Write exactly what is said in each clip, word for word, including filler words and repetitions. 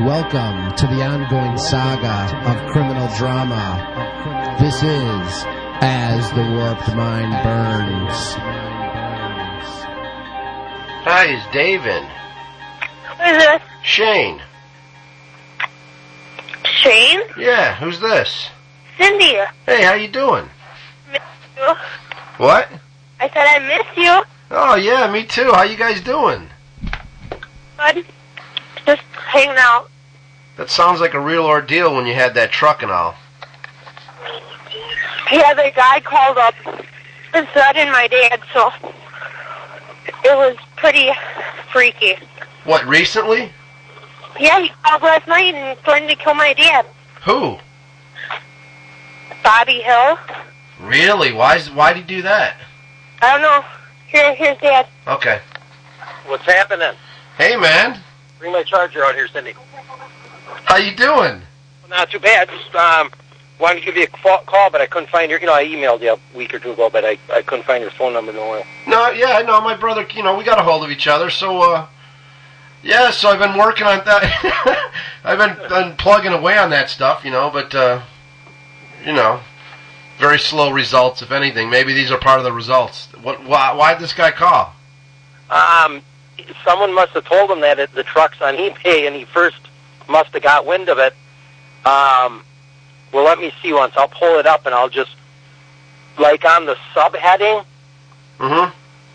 Welcome to the ongoing saga of criminal drama. This is As the Warped Mind Burns. Hi, it's David. Who is this? Shane. Shane? Yeah, who's this? Cindy. Hey, how you doing? Miss you. What? I said I miss you. Oh, yeah, me too. How you guys doing? Good. Just hanging out. That sounds like a real ordeal when you had that truck and all. Yeah, the guy called up and said in my dad, so it was pretty freaky. What, recently? Yeah, he called last night and threatened to kill my dad. Who? Bobby Hill. Really? Why's, why'd he do that? I don't know. Here, here's Dad. Okay. What's happening? Hey, man. Bring my charger out here, Cindy. How you doing? Well, not too bad. Just um, wanted to give you a call, but I couldn't find your... You know, I emailed you a week or two ago, but I, I couldn't find your phone number nowhere. No, yeah, no, my brother, you know, we got a hold of each other, so, uh... yeah, so I've been working on that. I've been, been plugging away on that stuff, you know, but, uh... you know... very slow results, if anything. Maybe these are part of the results. What? Why? Why'd this guy call? Um, someone must have told him that it, the truck's on eBay, and he first must have got wind of it. Um, well, let me see once. I'll pull it up, and I'll just, like on the subheading. Mm-hmm.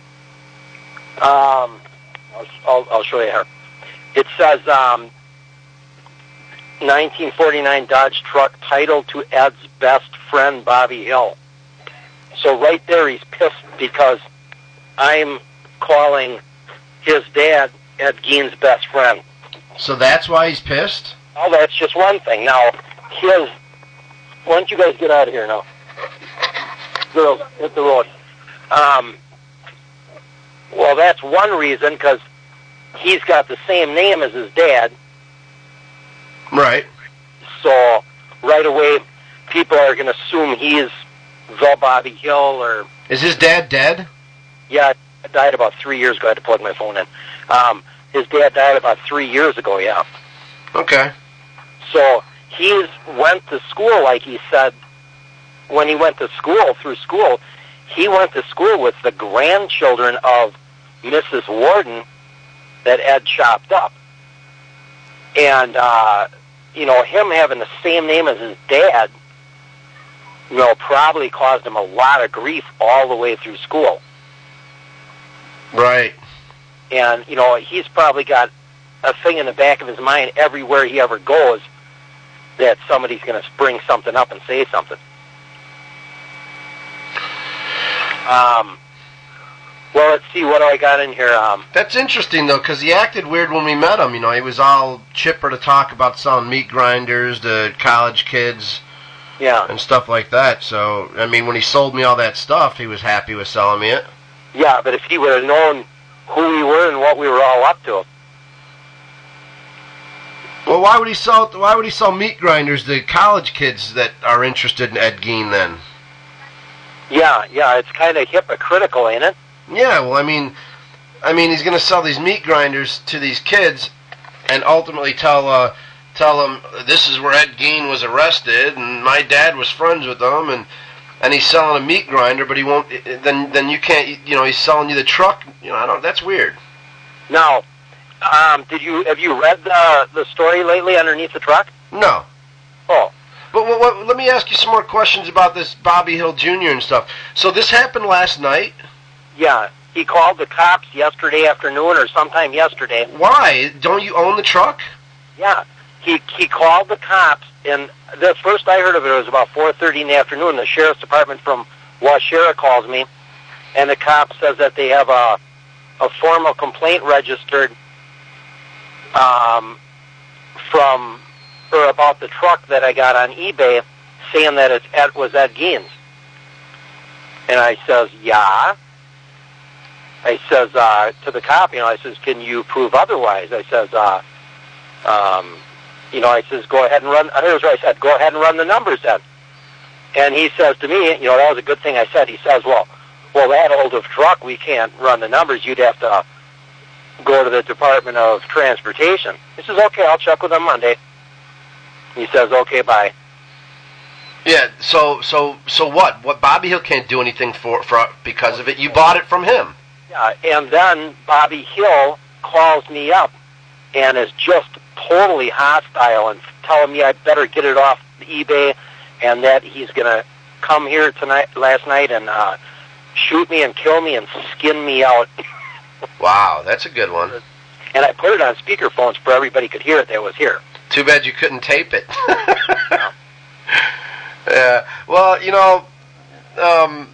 Um, I'll, I'll, I'll show you here. It says, um, nineteen forty-nine Dodge truck titled to Ed's best friend, Bobby Hill. So right there, he's pissed because I'm calling his dad Ed Gein's best friend. So that's why he's pissed? Oh, that's just one thing. Now, his... Why don't you guys get out of here now? Girls, hit the road. Um, well, that's one reason, because he's got the same name as his dad. Right. So, right away, people are going to assume he's the Bobby Hill, or... Is his dad dead? Yeah, he died about three years ago. I had to plug my phone in. Um, his dad died about three years ago, yeah. Okay. So, he went to school, like he said, when he went to school, through school, he went to school with the grandchildren of Missus Warden that Ed chopped up. And, uh... you know, him having the same name as his dad, you know, probably caused him a lot of grief all the way through school. Right. And, you know, he's probably got a thing in the back of his mind everywhere he ever goes that somebody's going to bring something up and say something. Um... Well, let's see, what do I got in here? Um, That's interesting, though, because he acted weird when we met him. You know, he was all chipper to talk about selling meat grinders to college kids yeah. and stuff like that. So, I mean, when he sold me all that stuff, he was happy with selling me it. Yeah, but if he would have known who we were and what we were all up to. Well, why would he sell, why would he sell meat grinders to college kids that are interested in Ed Gein, then? Yeah, yeah, it's kind of hypocritical, ain't it? Yeah, well, I mean, I mean, he's going to sell these meat grinders to these kids, and ultimately tell uh, tell them this is where Ed Gein was arrested, and my dad was friends with them, and and he's selling a meat grinder, but he won't. Then then you can't. You know, he's selling you the truck. You know, I don't. That's weird. Now, um, did you have you read the the story lately underneath the truck? No. Oh. But what, what, let me ask you some more questions about this Bobby Hill Junior and stuff. So this happened last night? Yeah, he called the cops yesterday afternoon or sometime yesterday. Why? Don't you own the truck? Yeah, he he called the cops, and the first I heard of it was about four thirty in the afternoon. The sheriff's department from Washera calls me, and the cop says that they have a a formal complaint registered um, from or about the truck that I got on eBay, saying that it's Ed, was Ed Gein's. And I says, yeah. I says uh, to the cop, you know, I says, can you prove otherwise? I says, uh, um, you know, I says, go ahead and run. Here's what I said, go ahead and run the numbers then. And he says to me, you know, that was a good thing I said. He says, well, well, that old of truck, we can't run the numbers. You'd have to go to the Department of Transportation. He says, okay, I'll check with them Monday. He says, okay, bye. Yeah, so so so what? What Bobby Hill can't do anything for, for because of it. You bought it from him. Yeah, and then Bobby Hill calls me up and is just totally hostile and telling me I better get it off eBay and that he's going to come here tonight, last night, and uh, shoot me and kill me and skin me out. Wow, that's a good one. And I put it on speakerphones so everybody could hear it that was here. Too bad you couldn't tape it. Yeah. Well, you know, um,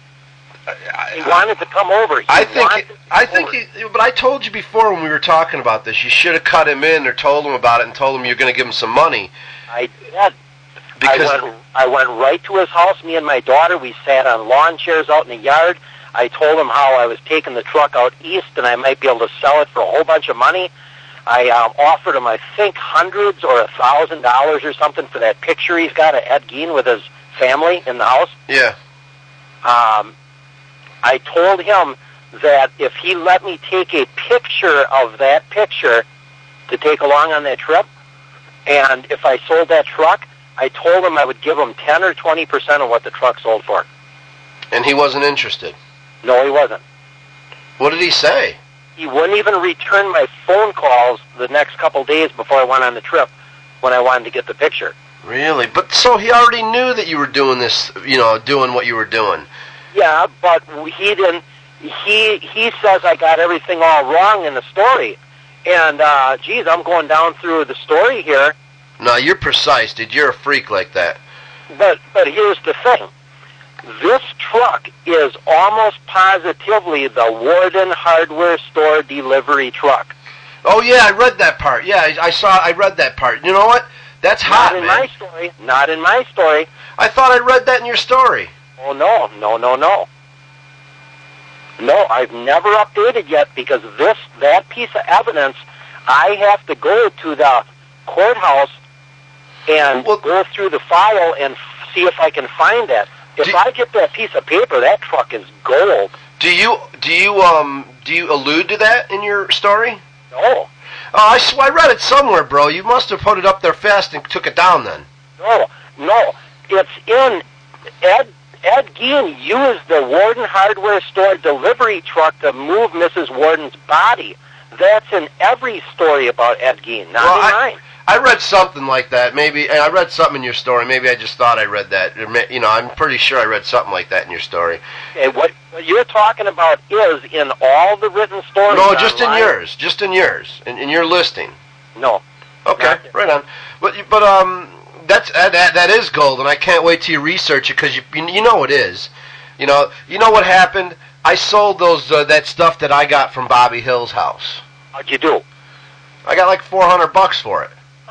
he wanted to come over. He I think. He, I think. over. He, but I told you before when we were talking about this, you should have cut him in or told him about it and told him you're going to give him some money. I did. Because I went, I went right to his house. Me and my daughter, we sat on lawn chairs out in the yard. I told him how I was taking the truck out east and I might be able to sell it for a whole bunch of money. I um, offered him, I think, hundreds or a thousand dollars or something for that picture he's got of Ed Gein with his family in the house. Yeah. Um, I told him that if he let me take a picture of that picture to take along on that trip, and if I sold that truck, I told him I would give him ten or twenty percent of what the truck sold for. And he wasn't interested? No, he wasn't. What did he say? He wouldn't even return my phone calls the next couple days before I went on the trip when I wanted to get the picture. Really? But so he already knew that you were doing this, you know, doing what you were doing. Yeah, but he didn't. He he says I got everything all wrong in the story. And, uh, geez, I'm going down through the story here. No, you're precise, dude. You're a freak like that. But but here's the thing. This truck is almost positively the Warden Hardware Store delivery truck. Oh yeah, I read that part. Yeah, I, I saw. I read that part. You know what? That's hot, Not in man. my story. Not in my story. I thought I read that in your story. Oh no, no, no, no. No, I've never updated yet because this that piece of evidence, I have to go to the courthouse and Well, go through the file and f- see if I can find that. If Do- I get that piece of paper, that truck is gold. Do you do you um do you allude to that in your story? No, Oh, I sw- I read it somewhere, bro. You must have put it up there fast and took it down then. no, no. It's in Ed. Ed Gein used the Warden Hardware Store delivery truck to move Missus Warden's body. That's in every story about Ed Gein, not Well, in I- mine. I read something like that. Maybe I read something in your story. Maybe I just thought I read that. Or may- You know, I'm pretty sure I read something like that in your story. And what, what you're talking about is in all the written stories. No, just in online. yours. Just in yours. In, in your listing. No. Okay, Not there. right on. But you- but um, that's uh, that that is gold, and I can't wait till you research it because you you know it is. You know you know what happened. I sold those uh, that stuff that I got from Bobby Hill's house. How'd you do? I got like four hundred bucks for it.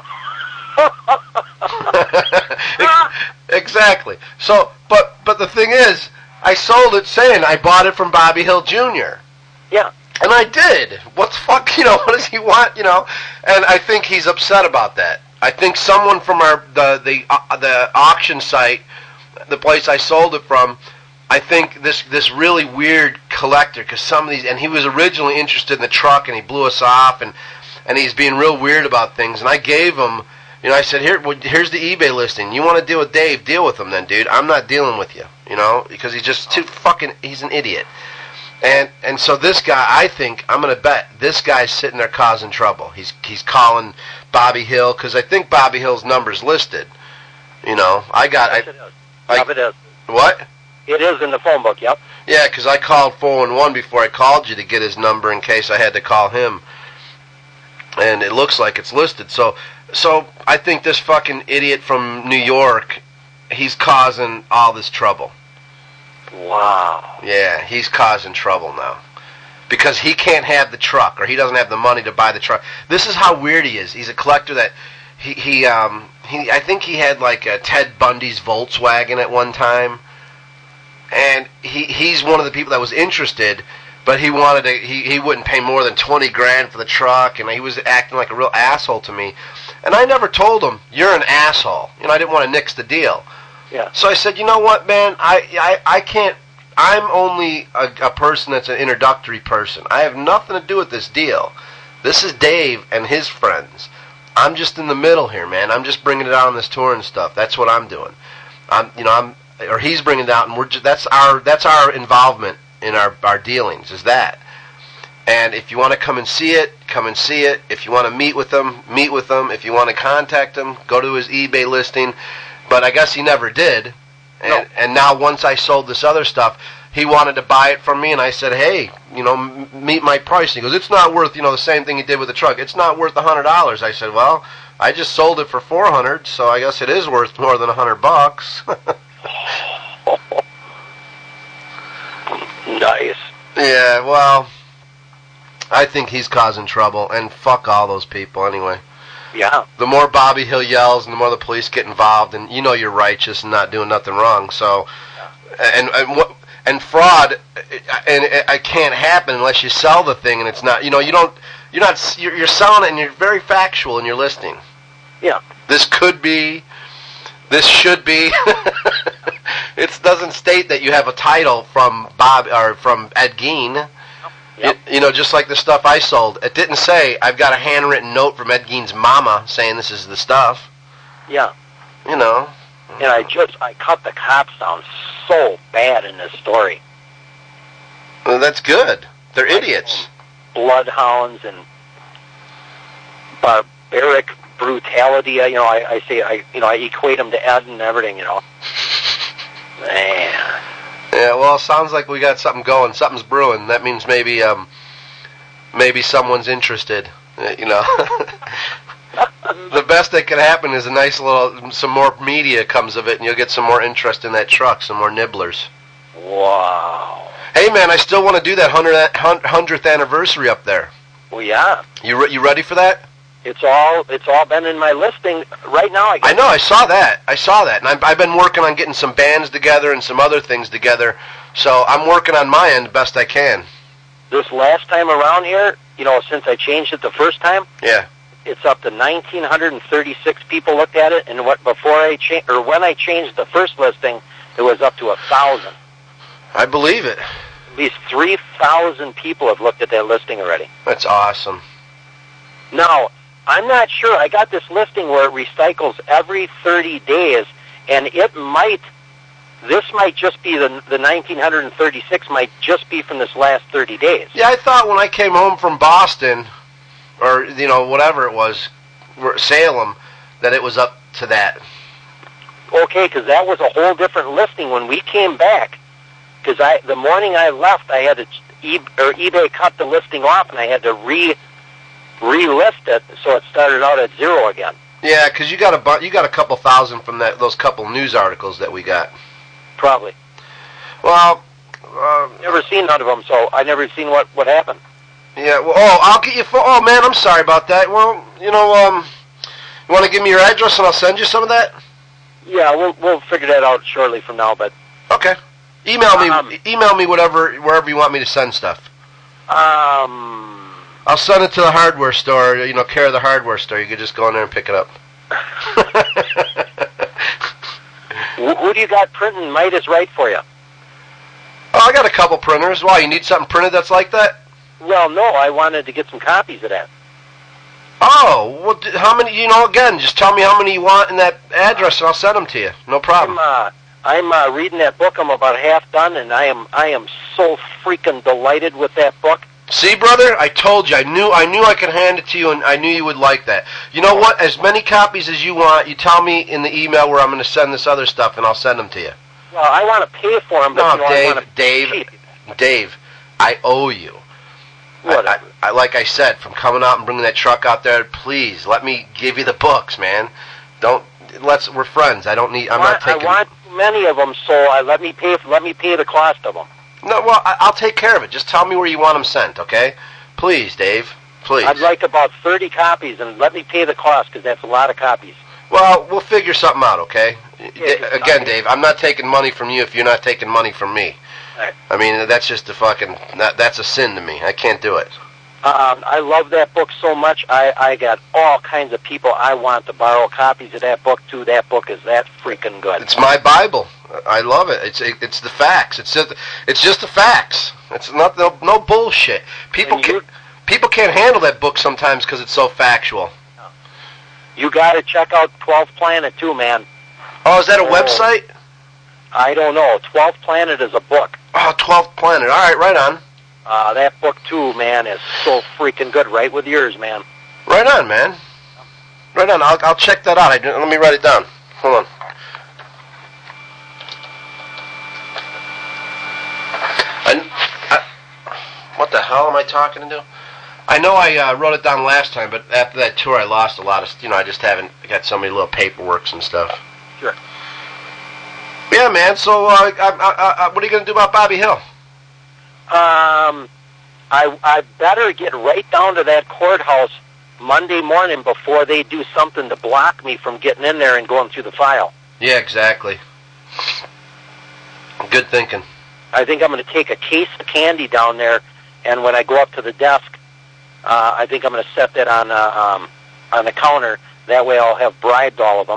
Exactly. So, but but the thing is, I sold it saying I bought it from Bobby Hill Junior Yeah. And I did. What's fuck? You know, what does he want? You know, and I think he's upset about that. I think someone from our the the uh, the auction site, the place I sold it from, I think this this really weird collector, because some of these, and he was originally interested in the truck, and he blew us off, and and he's being real weird about things, and I gave him, you know, I said, here, well, here's the eBay listing. You want to deal with Dave? Deal with him then, dude. I'm not dealing with you, you know, because he's just too fucking, he's an idiot. And and so this guy, I think, I'm going to bet, this guy's sitting there causing trouble. He's he's calling Bobby Hill, because I think Bobby Hill's number's listed. You know, I got, Yes, I, it is. I, Yep, it is. what? It is in the phone book, yep. Yeah, because I called four one one before I called you to get his number in case I had to call him. And it looks like it's listed. So so I think this fucking idiot from New York, he's causing all this trouble. Wow. Yeah, he's causing trouble now. Because he can't have the truck, or he doesn't have the money to buy the truck. This is how weird he is. He's a collector that he he um he I think he had like a Ted Bundy's Volkswagen at one time. And he he's one of the people that was interested, but he wanted to he, he wouldn't pay more than twenty grand for the truck, and he was acting like a real asshole to me. And I never told him, you're an asshole. You know, I didn't want to nix the deal. Yeah. So I said, you know what, man, I, I, I can't I'm only a, a person that's an introductory person. I have nothing to do with this deal. This is Dave and his friends. I'm just in the middle here, man. I'm just bringing it out on this tour and stuff. That's what I'm doing. I'm, you know, I'm, or he's bringing it out, and we're just, that's our that's our involvement in our our dealings. Is that? And if you want to come and see it, come and see it. If you want to meet with him, meet with him. If you want to contact him, go to his eBay listing. But I guess he never did. And, no. and now once I sold this other stuff, he wanted to buy it from me, and I said, hey, you know, m- meet my price. And he goes, it's not worth, you know, the same thing he did with the truck. It's not worth one hundred dollars. I said, well, I just sold it for four hundred dollars, so I guess it is worth more than one hundred bucks. Nice. Yeah, well, I think he's causing trouble, and fuck all those people anyway. Yeah. The more Bobby Hill yells, and the more the police get involved, and you know you're righteous and not doing nothing wrong. So, and and what and fraud, and it, it can't happen unless you sell the thing, and it's not. You know, you don't. You're not. You're, you're selling it, and you're very factual in your listing. Yeah. This could be. This should be. It doesn't state that you have a title from Bob or from Ed Gein. Yep. It, you know, just like the stuff I sold. It didn't say, I've got a handwritten note from Ed Gein's mama saying this is the stuff. Yeah. You know. And I just, I cut the cops down so bad in this story. Well, that's good. They're like idiots. Bloodhounds and barbaric brutality. You know, I, I say, I, you know, I equate them to Ed and everything, you know. Man. Yeah, well, it sounds like we got something going. Something's brewing. That means maybe, um, maybe someone's interested. Uh, you know, the best that could happen is a nice little, some more media comes of it, and you'll get some more interest in that truck, some more nibblers. Wow. Hey, man, I still want to do that hundredth anniversary up there. Well, yeah. You re- you ready for that? It's all it's all been in my listing right now. I, guess. I know. I saw that. I saw that, and I've, I've been working on getting some bands together and some other things together. So I'm working on my end best I can. This last time around here, you know, since I changed it the first time, yeah, it's up to one thousand nine hundred thirty-six people looked at it, and what before I cha- or when I changed the first listing, it was up to a thousand. I believe it. At least three thousand people have looked at that listing already. That's awesome. Now, I'm not sure. I got this listing where it recycles every thirty days, and it might, this might just be the the one thousand nine hundred thirty-six might just be from this last thirty days. Yeah, I thought when I came home from Boston, or, you know, whatever it was, Salem, that it was up to that. Okay, because that was a whole different listing when we came back. Because I, the morning I left, I had to, e- or eBay cut the listing off, and I had to re relist it, so it started out at zero again. Yeah, because you got a bu- you got a couple thousand from that those couple news articles that we got. Probably. Well, uh, never seen none of them, so I never seen what what happened. Yeah. Well, oh, I'll get you. Fo- oh man, I'm sorry about that. Well, you know, um, you want to give me your address and I'll send you some of that? Yeah, we'll we'll figure that out shortly from now. But okay, email me um, email me whatever wherever you want me to send stuff. Um. I'll send it to the hardware store, you know, care of the hardware store. You could just go in there and pick it up. Who do you got printing Midas right for you? Oh, I got a couple printers. Why, you need something printed that's like that? Well, no, I wanted to get some copies of that. Oh, well, how many, you know, again, just tell me how many you want in that address and I'll send them to you. No problem. I'm, uh, I'm uh, reading that book. I'm about half done, and I am I am so freaking delighted with that book. See, brother, I told you. I knew I knew I could hand it to you, and I knew you would like that. You know what? As many copies as you want, you tell me in the email where I'm going to send this other stuff, and I'll send them to you. Well, I want to pay for them, but no, you know, Dave, I want to Dave, cheap. Dave, I owe you. What? I, I, I, like I said, from coming out and bringing that truck out there, please let me give you the books, man. Don't let's. We're friends. I don't need. I'm I want, not taking. I want many of them, so I let me pay. Let me pay the cost of them. No, well, I, I'll take care of it. Just tell me where you want them sent, okay? Please, Dave. Please. I'd like about thirty copies, and let me pay the cost, because that's a lot of copies. Well, we'll figure something out, okay? Yeah, D- again, Dave, I'm not taking money from you if you're not taking money from me. Right. I mean, that's just a fucking, that, that's a sin to me. I can't do it. Um, I love that book so much. I, I got all kinds of people I want to borrow copies of that book, too. That book is that freaking good. It's my Bible. I love it. It's it, it's the facts. It's just it's just the facts. It's not no, no bullshit. People can people can't handle that book sometimes because it's so factual. You got to check out twelfth Planet too, man. Oh, is that a oh, website? I don't know. twelfth Planet is a book. Oh, twelfth Planet. All right, right on. Uh, that book too, man, is so freaking good. Right with yours, man. Right on, man. Right on. I'll I'll check that out. I, let me write it down. Hold on. I, I, what the hell am I talking to? I know I uh, wrote it down last time, but after that tour, I lost a lot of. You know, I just haven't got so many little paperworks and stuff. Sure. Yeah, man. So, uh, I, I, I, what are you gonna do about Bobby Hill? Um, I I better get right down to that courthouse Monday morning before they do something to block me from getting in there and going through the file. Yeah, exactly. Good thinking. I think I'm going to take a case of candy down there, and when I go up to the desk, uh, I think I'm going to set that on uh, um, on the counter. That way I'll have bribed all of them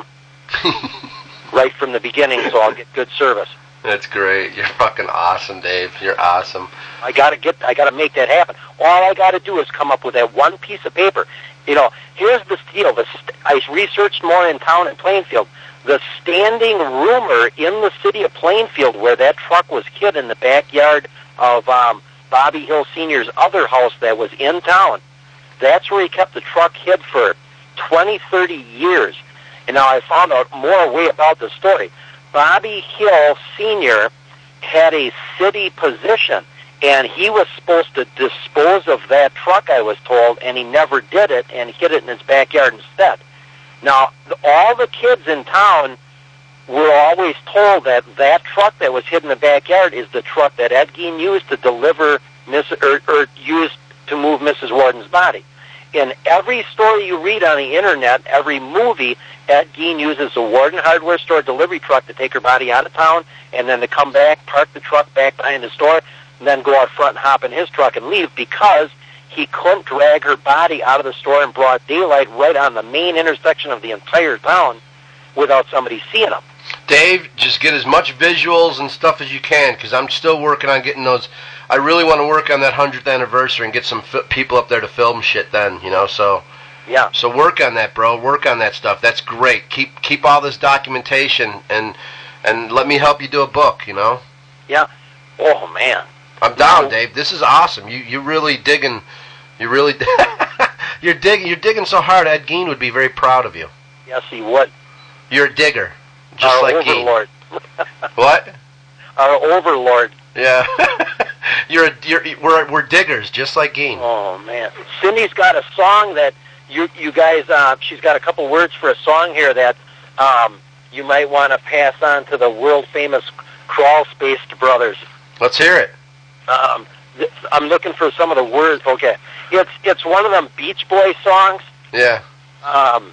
right from the beginning, so I'll get good service. That's great. You're fucking awesome, Dave. You're awesome. I gotta get. I gotta make that happen. All I gotta do is come up with that one piece of paper. You know, here's the deal. The st- I researched more in town in Plainfield. The standing rumor in the city of Plainfield, where that truck was hid in the backyard of um, Bobby Hill Senior's other house that was in town, that's where he kept the truck hid for twenty, thirty years. And now I found out more way about the story. Bobby Hill Senior had a city position, and he was supposed to dispose of that truck, I was told, and he never did it, and hid it in his backyard instead. Now, all the kids in town were always told that that truck that was hid in the backyard is the truck that Ed Gein used to deliver, Miss, or, or used to move Missus Warden's body. In every story you read on the internet, every movie, Ed Gein uses the Warden hardware store delivery truck to take her body out of town, and then to come back, park the truck back behind the store, and then go out front and hop in his truck and leave, because he couldn't drag her body out of the store in broad daylight right on the main intersection of the entire town without somebody seeing him. Dave, just get as much visuals and stuff as you can, because I'm still working on getting those. I really want to work on that hundredth anniversary and get some f- people up there to film shit then, you know, so... Yeah. So work on that, bro. Work on that stuff. That's great. Keep keep all this documentation, and and let me help you do a book, you know? Yeah. Oh, man. I'm down, Dave. This is awesome. You you really digging... You really... you're digging You're digging so hard, Ed Gein would be very proud of you. Yes, he would. You're a digger. Just Our like overlord. Gein. What? Our overlord. Yeah. you're, a, you're we're we're diggers, just like Gein. Oh, man. Cindy's got a song that... You you guys, uh, she's got a couple words for a song here that um, you might want to pass on to the world-famous Crawl Spaced Brothers. Let's hear it. Um, th- I'm looking for some of the words. Okay. It's it's one of them Beach Boys songs. Yeah. Um,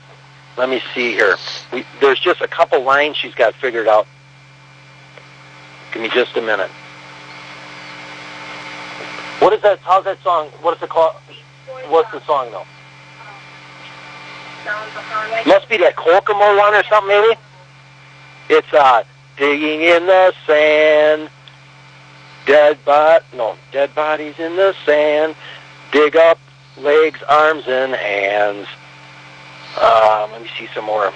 let me see here. We, there's just a couple lines she's got figured out. Give me just a minute. What is that? How's that song? What is it called? What's the song, though? Must be that Kokomo one or something, maybe? It's, uh, digging in the sand, dead bot, no, dead bodies in the sand, dig up legs, arms, and hands. Um, let me see some more.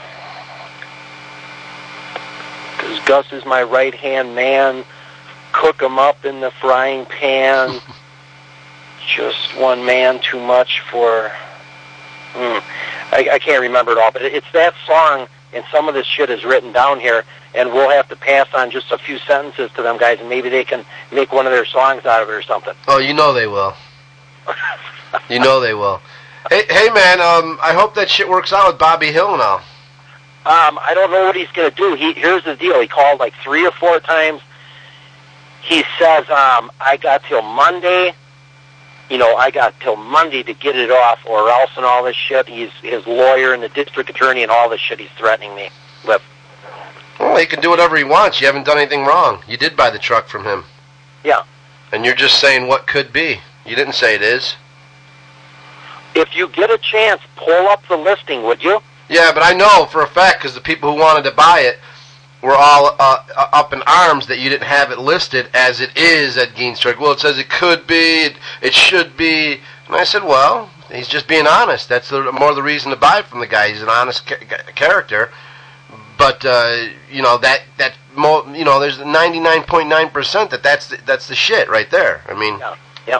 Because Gus is my right-hand man, cook 'em up in the frying pan, just one man too much for... Mm, I, I can't remember it all, but it's that song, and some of this shit is written down here, and we'll have to pass on just a few sentences to them guys, and maybe they can make one of their songs out of it or something. Oh, you know they will. You know they will. Hey, hey, man, um, I hope that shit works out with Bobby Hill now. Um, I don't know what he's going to do. He Here's the deal. He called like three or four times. He says, um, I got till Monday... You know, I got till Monday to get it off, or else and all this shit. He's his lawyer and the district attorney and all this shit he's threatening me with. Well, he can do whatever he wants. You haven't done anything wrong. You did buy the truck from him. Yeah. And you're just saying what could be. You didn't say it is. If you get a chance, pull up the listing, would you? Yeah, but I know for a fact, because the people who wanted to buy it, were all uh, up in arms that you didn't have it listed as it is Ed Gein's truck. Well, it says it could be, it, it should be. And I said, well, he's just being honest. That's the, more the reason to buy from the guy. He's an honest ca- character. But uh, you know that that mo- you know there's ninety-nine point nine percent that that's the, that's the shit right there. I mean, yeah, yeah.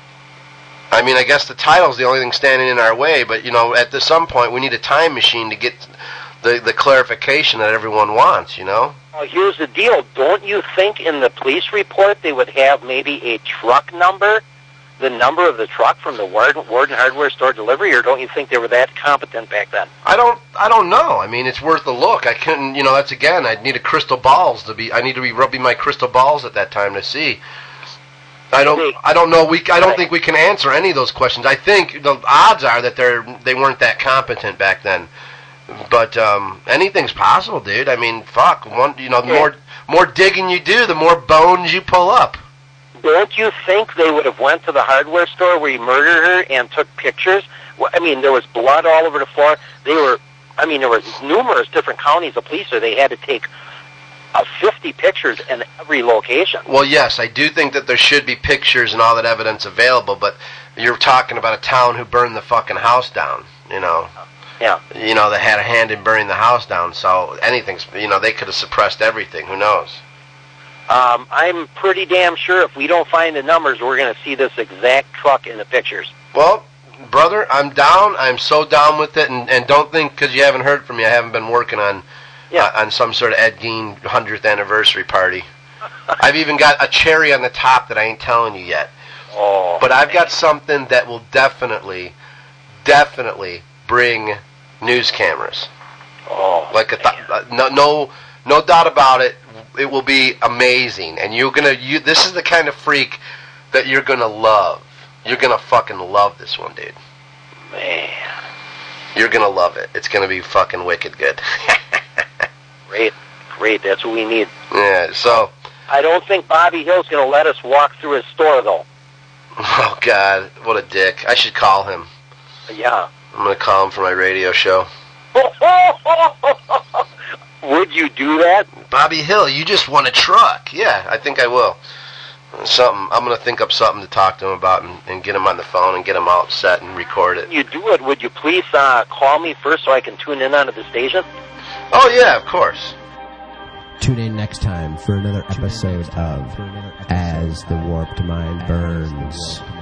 I mean, I guess the title's the only thing standing in our way. But you know, at the, some point, we need a time machine to get the the clarification that everyone wants. You know. Well, here's the deal. Don't you think in the police report they would have maybe a truck number, the number of the truck from the Warden, Warden Hardware Store delivery, or don't you think they were that competent back then? I don't. I don't know. I mean, it's worth a look. I couldn't. You know, that's again. I need a crystal balls to be. I need to be rubbing my crystal balls at that time to see. I don't. I don't know. We. I don't think we can answer any of those questions. I think the odds are that they're. They weren't that competent back then. But um, anything's possible, dude. I mean, fuck. One. You know, the more more digging you do, the more bones you pull up. Don't you think they would have went to the hardware store where he murdered her and took pictures? Well, I mean, there was blood all over the floor. They were. I mean, there was numerous different counties of police where they had to take uh, fifty pictures in every location. Well, yes, I do think that there should be pictures and all that evidence available, but you're talking about a town who burned the fucking house down, you know. Yeah. You know, they had a hand in burning the house down, so anything's, you know, they could have suppressed everything. Who knows? Um, I'm pretty damn sure if we don't find the numbers, we're going to see this exact truck in the pictures. Well, brother, I'm down. I'm so down with it, and, and don't think because you haven't heard from me, I haven't been working on yeah. uh, on some sort of Ed Gein hundredth anniversary party. I've even got a cherry on the top that I ain't telling you yet. Oh, but I've got something that will definitely, definitely bring news cameras. Oh, like a th- uh, no, no, no doubt about it. It will be amazing, and you're gonna. You, this is the kind of freak that you're gonna love. You're gonna fucking love this one, dude. Man, you're gonna love it. It's gonna be fucking wicked good. Great, great. That's what we need. Yeah. So I don't think Bobby Hill's gonna let us walk through his store, though. Oh God, what a dick! I should call him. Yeah. I'm gonna call him for my radio show. Would you do that? Bobby Hill, you just won a truck. Yeah, I think I will. Something. I'm going to think up something to talk to him about and, and get him on the phone and get him all upset and record it. You do it. Would you please uh, call me first so I can tune in onto the station? Oh, yeah, of course. Tune in next time for another episode of As the Warped Mind Burns.